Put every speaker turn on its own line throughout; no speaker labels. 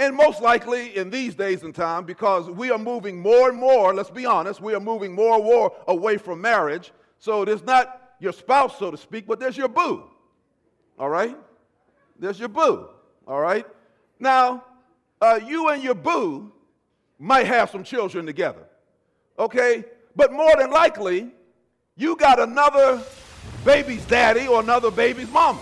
And most likely in these days and time, because we are moving more and more, let's be honest, we are moving more and more away from marriage. So there's not your spouse, so to speak, but there's your boo. All right? There's your boo. All right? Now, you and your boo might have some children together. Okay? But more than likely, you got another baby's daddy or another baby's mama.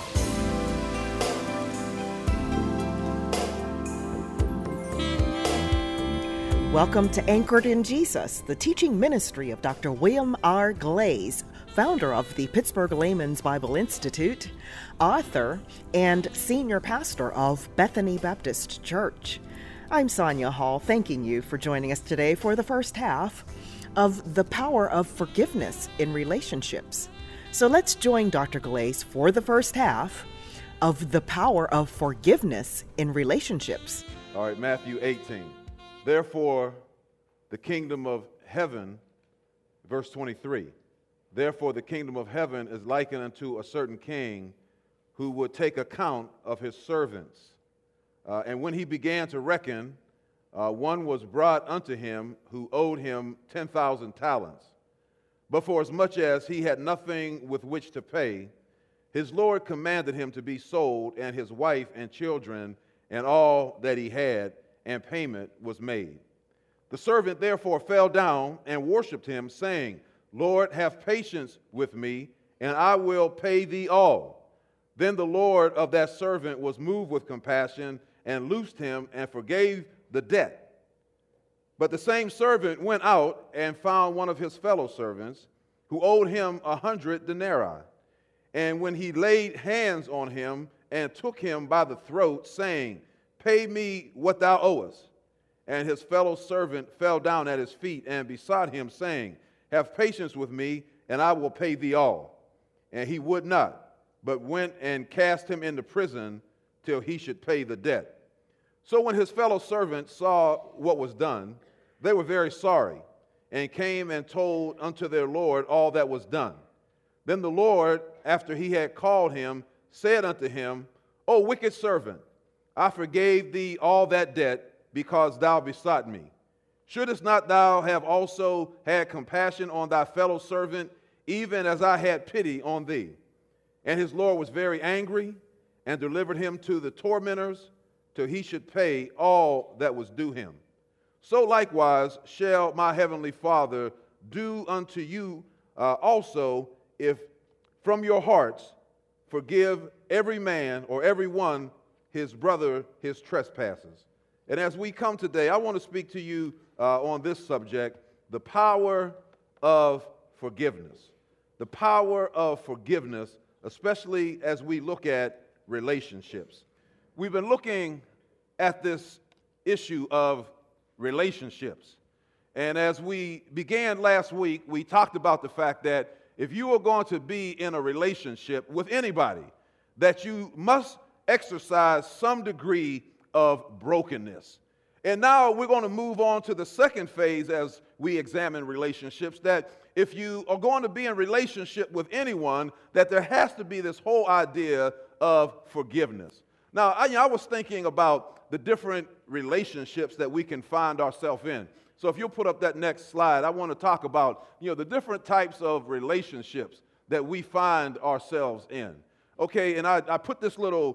Welcome to Anchored in Jesus, the teaching ministry of Dr. William R. Glaze, founder of the Pittsburgh Layman's Bible Institute, author, and senior pastor of Bethany Baptist Church. I'm Sonia Hall, thanking you for joining us today for the first half of The Power of Forgiveness in Relationships. So let's join Dr. Glaze for the first half of The Power of Forgiveness in Relationships.
All right, Matthew 18. Therefore, the kingdom of heaven, verse 23, therefore the kingdom of heaven is likened unto a certain king who would take account of his servants. And when he began to reckon, one was brought unto him who owed him 10,000 talents. But for as much as he had nothing with which to pay, his Lord commanded him to be sold, and his wife and children, and all that he had, and payment was made. The servant therefore fell down and worshipped him, saying, Lord, have patience with me, and I will pay thee all. Then the Lord of that servant was moved with compassion, and loosed him, and forgave the debt. But the same servant went out and found one of his fellow servants, who owed him 100 denarii. And when he laid hands on him, and took him by the throat, saying, Pay me what thou owest. And his fellow servant fell down at his feet and besought him, saying, Have patience with me, and I will pay thee all. And he would not, but went and cast him into prison till he should pay the debt. So when his fellow servants saw what was done, they were very sorry, and came and told unto their Lord all that was done. Then the Lord, after he had called him, said unto him, O wicked servant, I forgave thee all that debt, because thou besought me. Shouldest not thou have also had compassion on thy fellow servant, even as I had pity on thee? And his Lord was very angry, and delivered him to the tormentors, till he should pay all that was due him. So likewise shall my heavenly Father do unto you also, if from your hearts forgive every man or every one his brother his trespasses. And as we come today, I want to speak to you on this subject, the power of forgiveness. The power of forgiveness, especially as we look at relationships. We've been looking at this issue of relationships. And as we began last week, we talked about the fact that if you are going to be in a relationship with anybody, that you must exercise some degree of brokenness. And now we're going to move on to the second phase as we examine relationships, that if you are going to be in relationship with anyone, that there has to be this whole idea of forgiveness. Now, I was thinking about the different relationships that we can find ourselves in. So if you'll put up that next slide, I want to talk about, the different types of relationships that we find ourselves in. Okay, and I put this little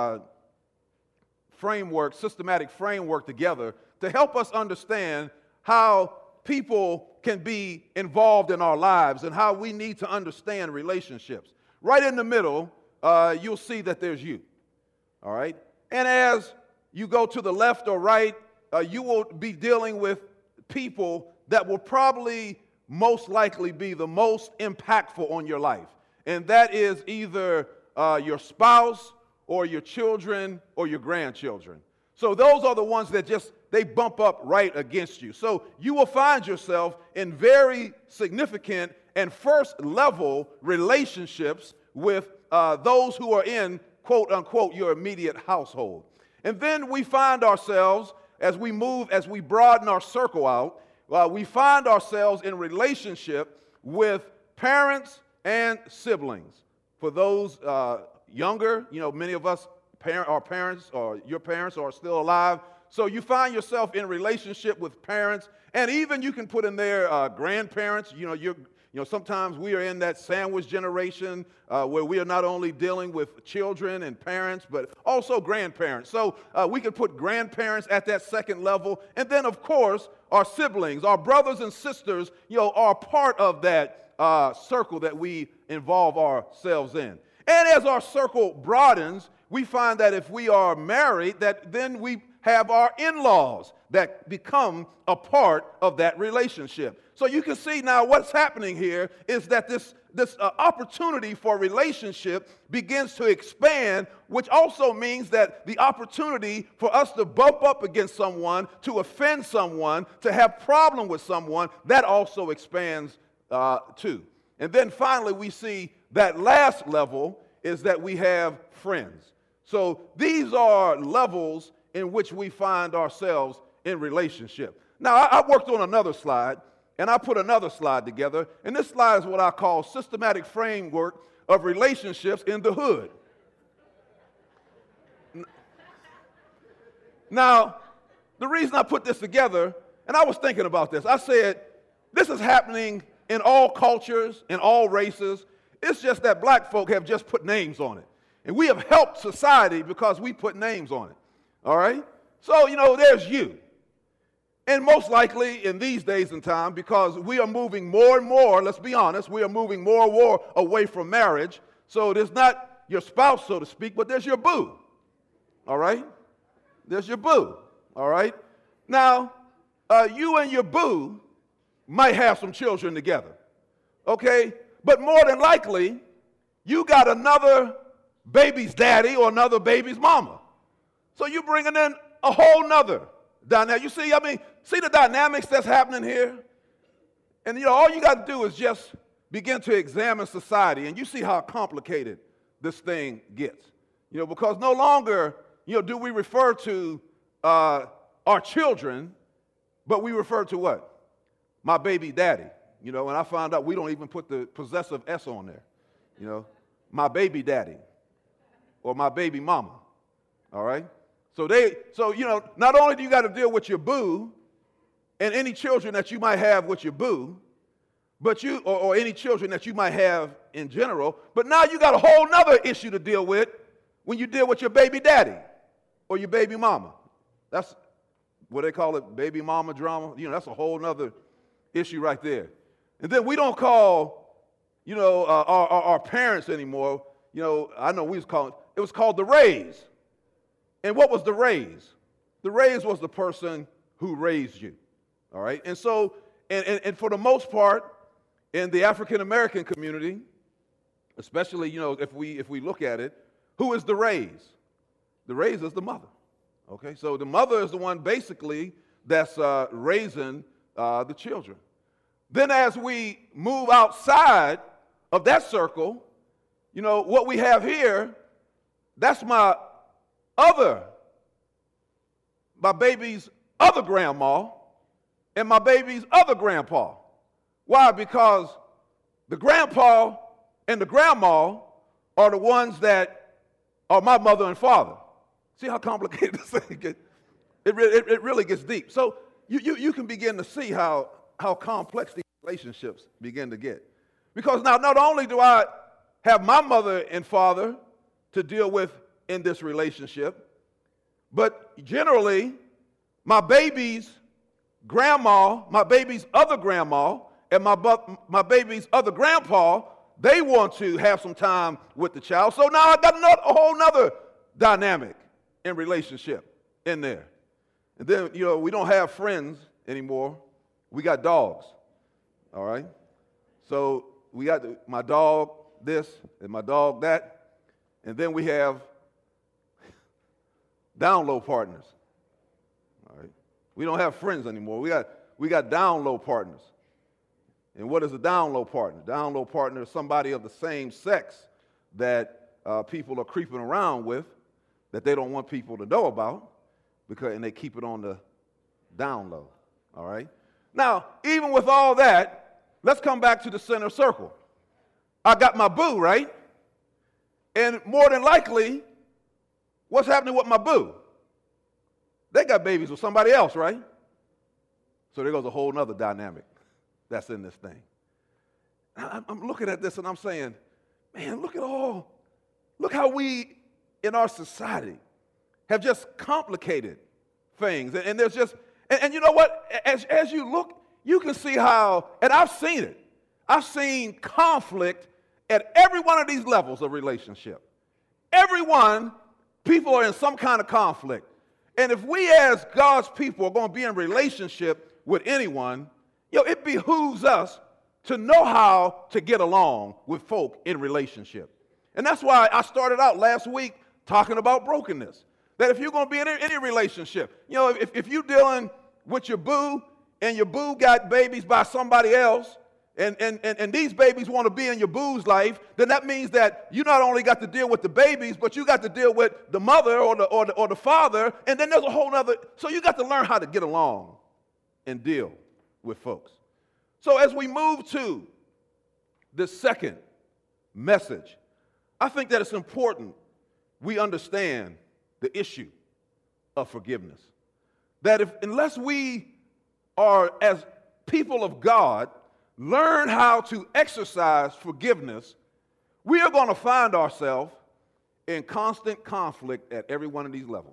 systematic framework together to help us understand how people can be involved in our lives and how we need to understand relationships. Right in the middle, you'll see that there's you, all right? And as you go to the left or right, you will be dealing with people that will probably most likely be the most impactful on your life. And that is either your spouse or your children or your grandchildren. So those are the ones that they bump up right against you. So you will find yourself in very significant and first level relationships with those who are in, quote unquote, your immediate household. And then we find ourselves, as we broaden our circle out, we find ourselves in relationship with parents and siblings. For those younger, many of us our parents or your parents are still alive. So you find yourself in relationship with parents, and even you can put in there grandparents. Sometimes we are in that sandwich generation where we are not only dealing with children and parents, but also grandparents. So we can put grandparents at that second level. And then, of course, our siblings, our brothers and sisters, are part of that circle that we involve ourselves in. And as our circle broadens, we find that if we are married, that then we have our in-laws that become a part of that relationship. So you can see now what's happening here is that this opportunity for relationship begins to expand, which also means that the opportunity for us to bump up against someone, to offend someone, to have problem with someone, that also expands too. And then finally we see that last level is that we have friends. So these are levels in which we find ourselves in relationship. Now, I worked on another slide, and I put another slide together, and this slide is what I call systematic framework of relationships in the hood. Now, the reason I put this together, and I was thinking about this, I said, this is happening in all cultures, in all races. It's just that black folk have just put names on it. And we have helped society because we put names on it. All right? So, there's you. And most likely in these days and time, because we are moving more and more, let's be honest, we are moving more and more away from marriage. So there's not your spouse, so to speak, but there's your boo. All right? There's your boo. All right? Now, you and your boo might have some children together. Okay? But more than likely, you got another baby's daddy or another baby's mama. So you're bringing in a whole nother dynamic. You see, see the dynamics that's happening here? And, all you got to do is just begin to examine society, and you see how complicated this thing gets. Because no longer, do we refer to our children, but we refer to what? My baby daddy. And I found out we don't even put the possessive S on there. My baby daddy or my baby mama. All right? So not only do you got to deal with your boo and any children that you might have with your boo, but or any children that you might have in general, but now you got a whole nother issue to deal with when you deal with your baby daddy or your baby mama. That's what they call it, baby mama drama. That's a whole nother issue right there. And then we don't call, our parents anymore. I know it was called the raise. And what was the raise? The raise was the person who raised you. All right? And so, and for the most part, in the African American community, especially, if we look at it, who is the raise? The raise is the mother. Okay? So the mother is the one basically that's raising the children. Then as we move outside of that circle, what we have here, that's my baby's other grandma and my baby's other grandpa. Why? Because the grandpa and the grandma are the ones that are my mother and father. See how complicated this thing gets? It really gets deep. So you can begin to see how complex these relationships begin to get. Because now not only do I have my mother and father to deal with in this relationship, but generally my baby's grandma, my baby's other grandma, and my baby's other grandpa, they want to have some time with the child. So now I got a whole nother dynamic in relationship in there. And then, we don't have friends anymore. We got dogs. All right? So we got my dog this and my dog that. And then we have down low partners. All right? We don't have friends anymore. We got down low partners. And what is a down low partner? Down low partner is somebody of the same sex that people are creeping around with that they don't want people to know about, and they keep it on the down low. All right? Now, even with all that, let's come back to the center circle. I got my boo, right? And more than likely, What's happening with my boo? They got babies with somebody else, right? So there goes a whole nother dynamic that's in this thing. I'm looking at this and I'm saying, man, look how we in our society have just complicated things. And there's just, and you know what? As you look, you can see how, and I've seen it. I've seen conflict at every one of these levels of relationship. Everyone, people are in some kind of conflict. And if we as God's people are going to be in relationship with anyone, it behooves us to know how to get along with folk in relationship. And that's why I started out last week talking about brokenness. That if you're going to be in any relationship, if you're dealing with your boo and your boo got babies by somebody else, and these babies want to be in your boo's life, then that means that you not only got to deal with the babies, but you got to deal with the mother or the father, and then there's a whole other. So you got to learn how to get along and deal with folks. So as we move to the second message, I think that it's important we understand the issue of forgiveness. That unless we are, as people of God, learn how to exercise forgiveness, we are going to find ourselves in constant conflict at every one of these levels.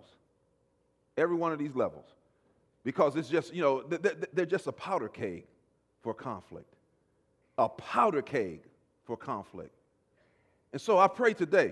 Every one of these levels. Because it's just, they're just a powder keg for conflict. A powder keg for conflict. And so I pray today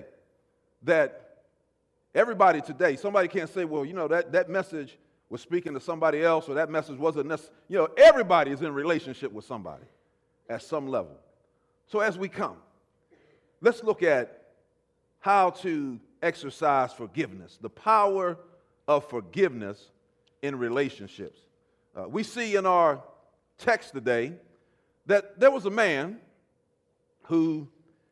that everybody today, somebody can't say, well, that message was speaking to somebody else, or that message wasn't necessary. Everybody is in relationship with somebody at some level. So as we come, let's look at how to exercise forgiveness, the power of forgiveness in relationships. We see in our text today that there was a man who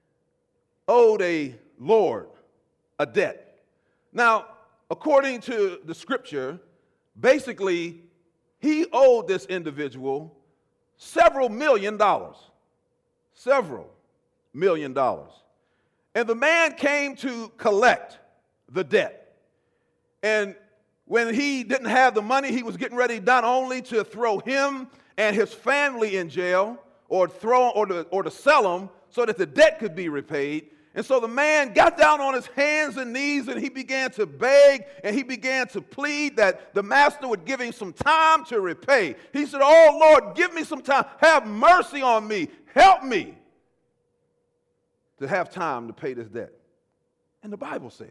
owed a lord a debt. Now, according to the scripture, basically, he owed this individual several million dollars. Several $1 million. And the man came to collect the debt. And when he didn't have the money, he was getting ready not only to throw him and his family in jail or to sell them so that the debt could be repaid. And so the man got down on his hands and knees and he began to beg and he began to plead that the master would give him some time to repay. He said, "Oh Lord, give me some time. Have mercy on me. Help me to have time to pay this debt." And the Bible says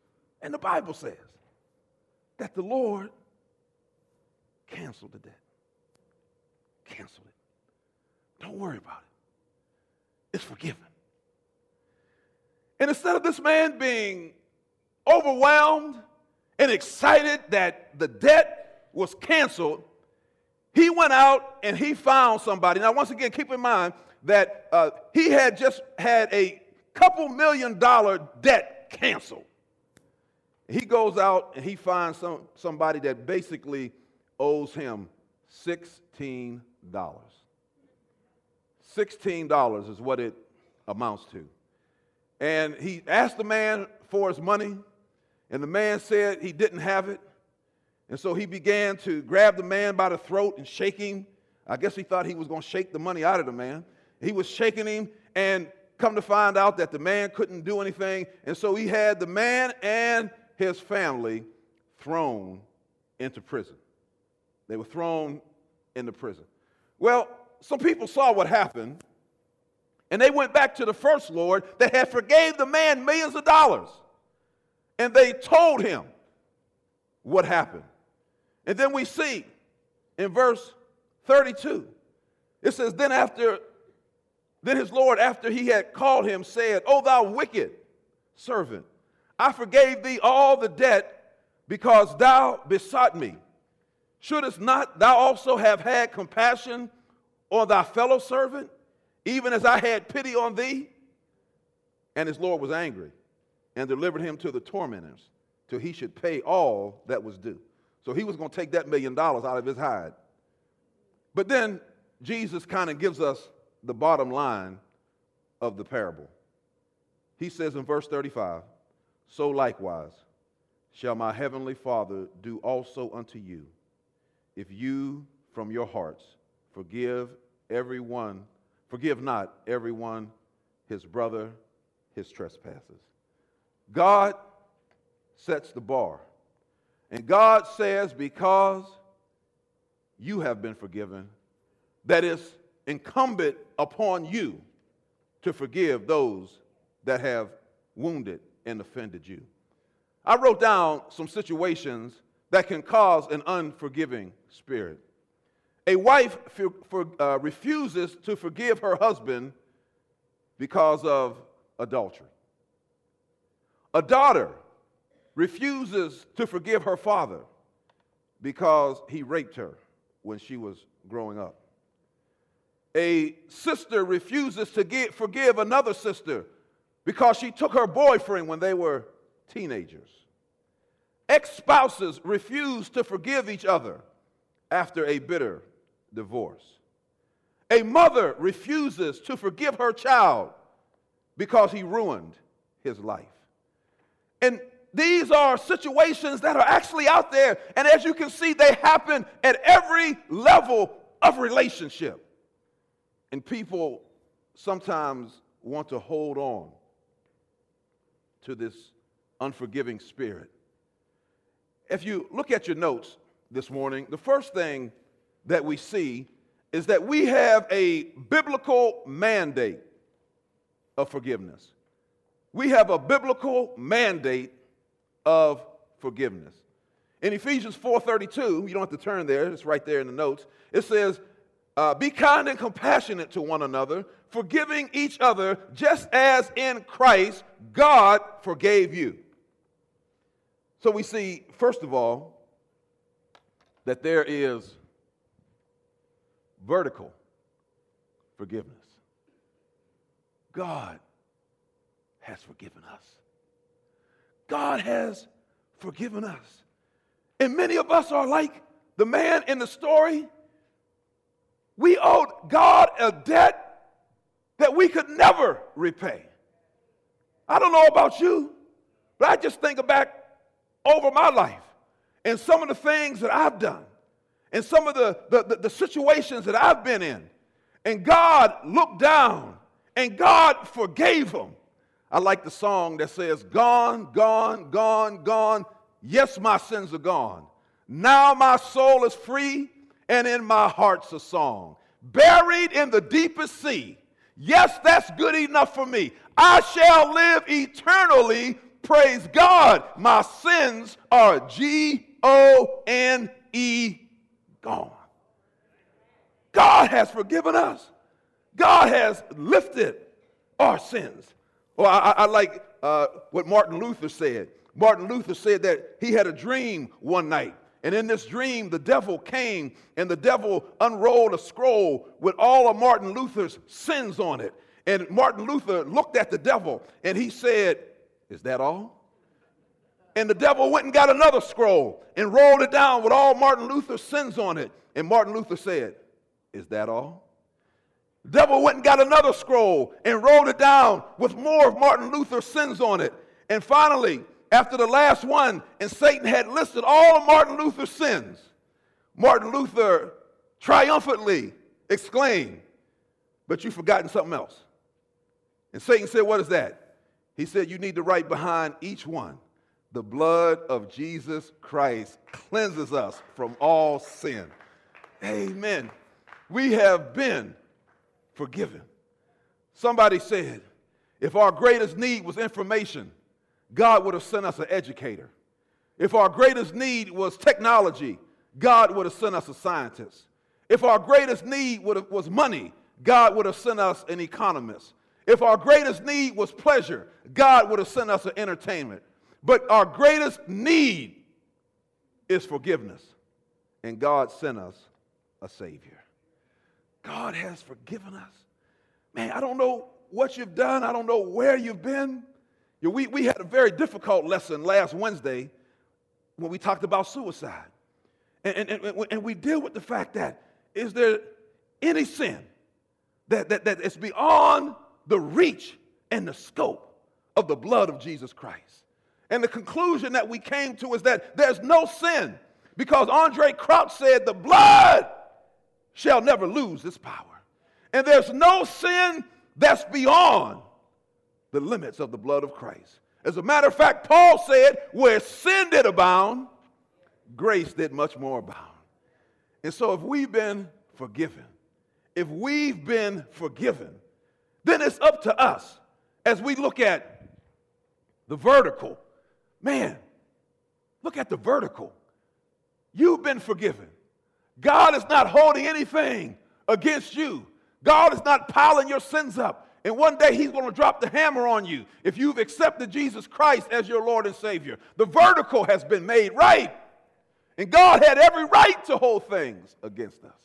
that the Lord canceled the debt. Canceled it. Don't worry about it. It's forgiven. And instead of this man being overwhelmed and excited that the debt was canceled, he went out and he found somebody. Now, once again, keep in mind that he had just had a couple $1 million debt canceled. He goes out and he finds somebody that basically owes him $16. $16 is what it amounts to. And he asked the man for his money, and the man said he didn't have it. And so he began to grab the man by the throat and shake him. I guess he thought he was going to shake the money out of the man. He was shaking him, and come to find out that the man couldn't do anything. And so he had the man and his family thrown into prison. They were thrown into prison. Well, some people saw what happened, and they went back to the first lord that had forgave the man millions of dollars. And they told him what happened. And then we see in verse 32, it says, Then his lord, after he had called him, said, "O thou wicked servant, I forgave thee all the debt because thou besought me. Shouldest not thou also have had compassion on thy fellow servant, even as I had pity on thee?" And his lord was angry and delivered him to the tormentors till he should pay all that was due. So he was going to take that $1 million out of his hide. But then Jesus kind of gives us the bottom line of the parable. He says in verse 35, "So likewise, shall my heavenly Father do also unto you, if you from your hearts forgive not everyone his brother his trespasses. God sets the bar. And God says, because you have been forgiven, that it's incumbent upon you to forgive those that have wounded and offended you. I wrote down some situations that can cause an unforgiving spirit. A wife refuses to forgive her husband because of adultery. A daughter refuses to forgive her father because he raped her when she was growing up. A sister refuses to forgive another sister because she took her boyfriend when they were teenagers. Ex-spouses refuse to forgive each other after a bitter divorce. A mother refuses to forgive her child because he ruined his life. And these are situations that are actually out there, and as you can see, they happen at every level of relationship. And people sometimes want to hold on to this unforgiving spirit. If you look at your notes this morning, the first thing that we see is that we have a biblical mandate of forgiveness. We have a biblical mandate of forgiveness. In Ephesians 4:32, you don't have to turn there, it's right there in the notes. It says, be kind and compassionate to one another, forgiving each other, just as in Christ God forgave you. So we see, first of all, that there is vertical forgiveness. God has forgiven us. God has forgiven us. And many of us are like the man in the story. We owed God a debt that we could never repay. I don't know about you, but I just think back over my life and some of the things that I've done and some of the situations that I've been in. And God looked down and God forgave them. I like the song that says, gone, gone, gone, gone. Yes, my sins are gone. Now my soul is free and in my heart's a song. Buried in the deepest sea. Yes, that's good enough for me. I shall live eternally. Praise God. My sins are Gone. Gone. God has forgiven us. God has lifted our sins. Well, I like what Martin Luther said. Martin Luther said that he had a dream one night. And in this dream, the devil came and the devil unrolled a scroll with all of Martin Luther's sins on it. And Martin Luther looked at the devil and he said, is that all? And the devil went and got another scroll and rolled it down with all Martin Luther's sins on it. And Martin Luther said, is that all? The devil went and got another scroll and rolled it down with more of Martin Luther's sins on it. And finally, after the last one, and Satan had listed all of Martin Luther's sins, Martin Luther triumphantly exclaimed, but you've forgotten something else. And Satan said, what is that? He said, you need to write behind each one, the blood of Jesus Christ cleanses us from all sin. Amen. We have been forgiven. Somebody said, if our greatest need was information, God would have sent us an educator. If our greatest need was technology, God would have sent us a scientist. If our greatest need was money, God would have sent us an economist. If our greatest need was pleasure, God would have sent us an entertainment. But our greatest need is forgiveness. And God sent us a Savior. God has forgiven us. Man, I don't know what you've done. I don't know where you've been. We had a very difficult lesson last Wednesday when we talked about suicide. And we deal with the fact that is there any sin that is beyond the reach and the scope of the blood of Jesus Christ? And the conclusion that we came to is that there's no sin, because Andre Crouch said the blood shall never lose its power. And there's no sin that's beyond the limits of the blood of Christ. As a matter of fact, Paul said, where sin did abound, grace did much more abound. And so if we've been forgiven, then it's up to us as we look at the vertical. Man, look at the vertical. You've been forgiven. God is not holding anything against you. God is not piling your sins up. And one day he's going to drop the hammer on you if you've accepted Jesus Christ as your Lord and Savior. The vertical has been made right. And God had every right to hold things against us.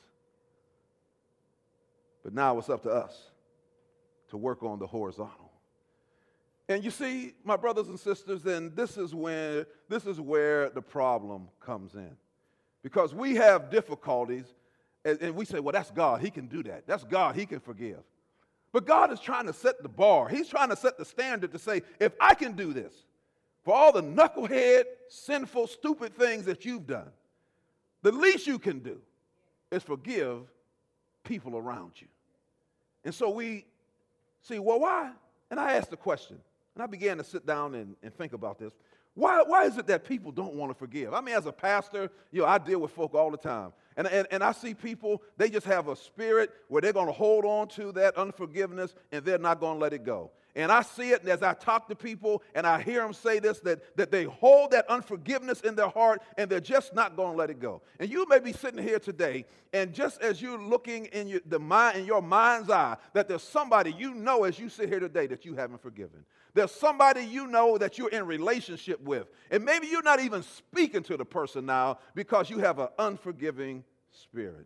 But now it's up to us to work on the horizontal. And you see, my brothers and sisters, then this is where the problem comes in. Because we have difficulties, and we say, well, that's God. He can do that. That's God. He can forgive. But God is trying to set the bar. He's trying to set the standard to say, if I can do this, for all the knucklehead, sinful, stupid things that you've done, the least you can do is forgive people around you. And so we see, well, why? And I asked the question, and I began to sit down and think about this. Why is it that people don't want to forgive? I mean, as a pastor, I deal with folk all the time. And I see people, they just have a spirit where they're going to hold on to that unforgiveness and they're not going to let it go. And I see it as I talk to people and I hear them say this, that they hold that unforgiveness in their heart and they're just not going to let it go. And you may be sitting here today, and just as you're looking in your mind's eye, that there's somebody you know as you sit here today that you haven't forgiven. There's somebody you know that you're in relationship with. And maybe you're not even speaking to the person now because you have an unforgiving spirit.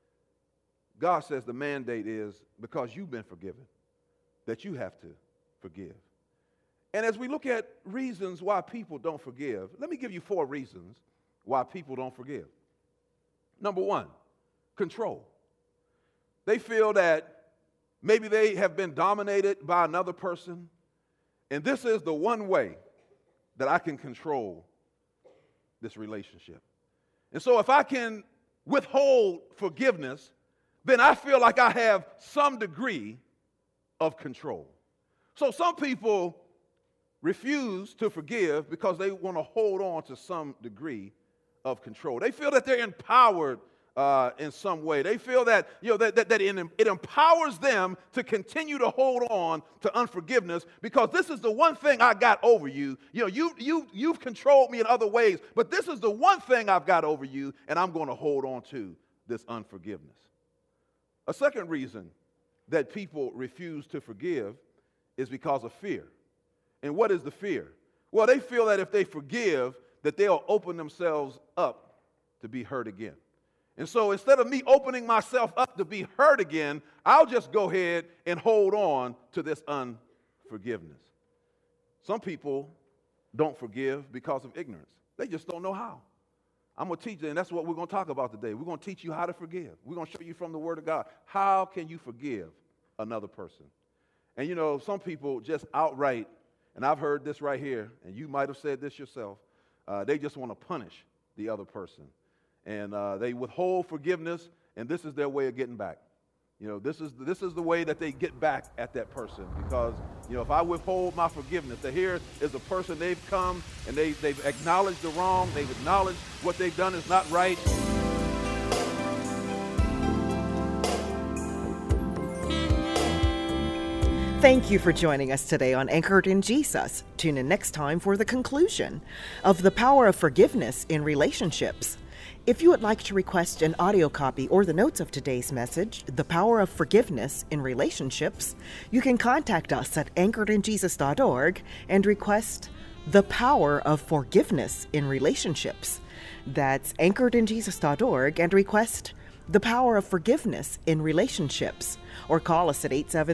God says the mandate is, because you've been forgiven, that you have to forgive. And as we look at reasons why people don't forgive, let me give you 4 reasons why people don't forgive. Number 1, control. They feel that maybe they have been dominated by another person, and this is the one way that I can control this relationship. And so if I can withhold forgiveness, then I feel like I have some degree of control. So some people refuse to forgive because they want to hold on to some degree of control. They feel that they're empowered in some way. They feel that, it empowers them to continue to hold on to unforgiveness because this is the one thing I got over you. You've controlled me in other ways, but this is the one thing I've got over you, and I'm going to hold on to this unforgiveness. A second reason that people refuse to forgive is because of fear. And what is the fear? Well, they feel that if they forgive, that they'll open themselves up to be hurt again. And so instead of me opening myself up to be hurt again, I'll just go ahead and hold on to this unforgiveness. Some people don't forgive because of ignorance. They just don't know how. I'm going to teach you, and that's what we're going to talk about today. We're going to teach you how to forgive. We're going to show you from the Word of God, how can you forgive another person? And some people just outright, and I've heard this right here, and you might have said this yourself, they just want to punish the other person. And they withhold forgiveness, and this is their way of getting back. This is the way that they get back at that person, because if I withhold my forgiveness, that here is a person, they've come and they've acknowledged the wrong, they've acknowledged what they've done is not right.
Thank you for joining us today on Anchored in Jesus. Tune in next time for the conclusion of the power of forgiveness in relationships. If you would like to request an audio copy or the notes of today's message, The Power of Forgiveness in Relationships, you can contact us at anchoredinjesus.org and request The Power of Forgiveness in Relationships. That's anchoredinjesus.org and request the power of forgiveness in relationships, or call us at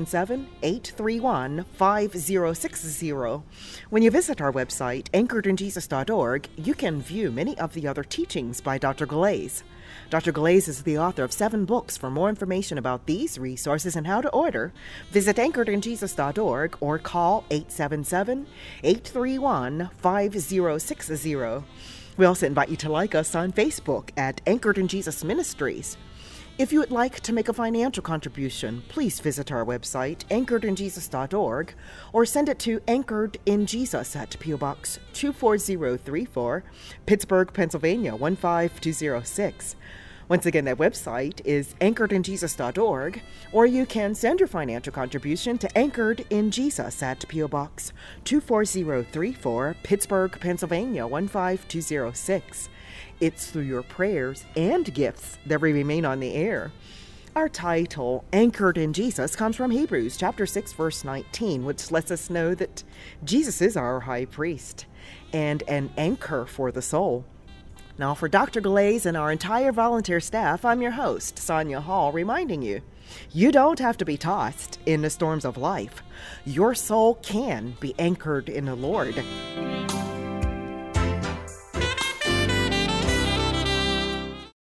877-831-5060. When you visit our website, anchoredinjesus.org, you can view many of the other teachings by Dr. Galais. Dr. Galais is the author of 7 books. For more information about these resources and how to order, visit anchoredinjesus.org or call 877-831-5060. We also invite you to like us on Facebook at Anchored in Jesus Ministries. If you would like to make a financial contribution, please visit our website, anchoredinjesus.org, or send it to Anchored in Jesus at P.O. Box 24034, Pittsburgh, Pennsylvania 15206. Once again, that website is anchoredinjesus.org, or you can send your financial contribution to Anchored in Jesus at P.O. Box 24034, Pittsburgh, Pennsylvania 15206. It's through your prayers and gifts that we remain on the air. Our title, Anchored in Jesus, comes from Hebrews chapter 6, verse 19, which lets us know that Jesus is our high priest and an anchor for the soul. Now, for Dr. Galais and our entire volunteer staff, I'm your host, Sonia Hall, reminding you, you don't have to be tossed in the storms of life. Your soul can be anchored in the Lord.